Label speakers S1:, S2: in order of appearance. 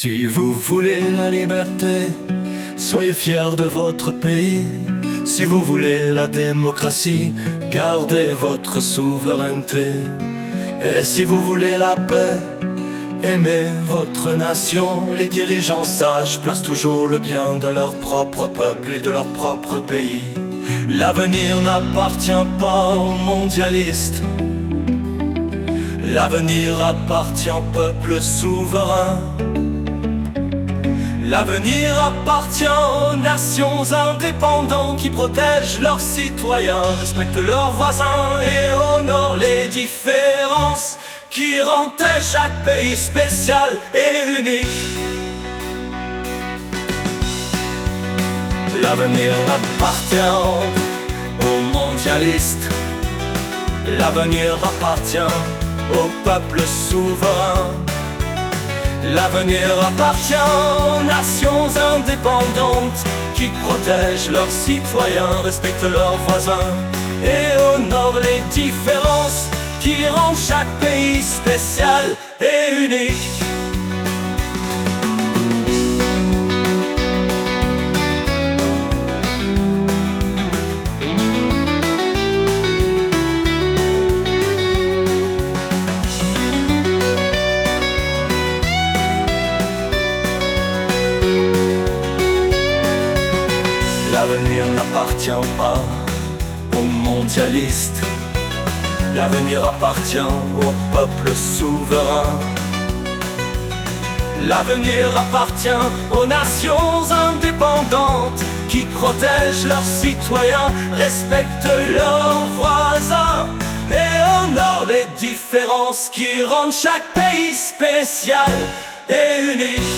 S1: Si vous voulez la liberté, soyez fiers de votre pays. Si vous voulez la démocratie, gardez votre souveraineté. Et si vous voulez la paix, aimez votre nation. Les dirigeants sages placent toujours le bien de leur propre peuple et de leur propre pays. L'avenir n'appartient pas aux mondialistes. L'avenir appartient au peuple souverain. L'avenir appartient aux nations indépendantes qui protègent leurs citoyens, respectent leurs voisins et honorent les différences qui rendaient chaque pays spécial et unique. L'avenir appartient aux mondialistes. L'avenir appartient au peuple souverain. L'avenir appartient aux nations indépendantes qui protègent leurs citoyens, respectent leurs voisins et honorent les différences qui rendent chaque pays spécial et unique. L'avenir n'appartient pas aux mondialistes. L'avenir appartient au peuple souverain. L'avenir appartient aux nations indépendantes qui protègent leurs citoyens, respectent leurs voisins et honorent les différences qui rendent chaque pays spécial et unique.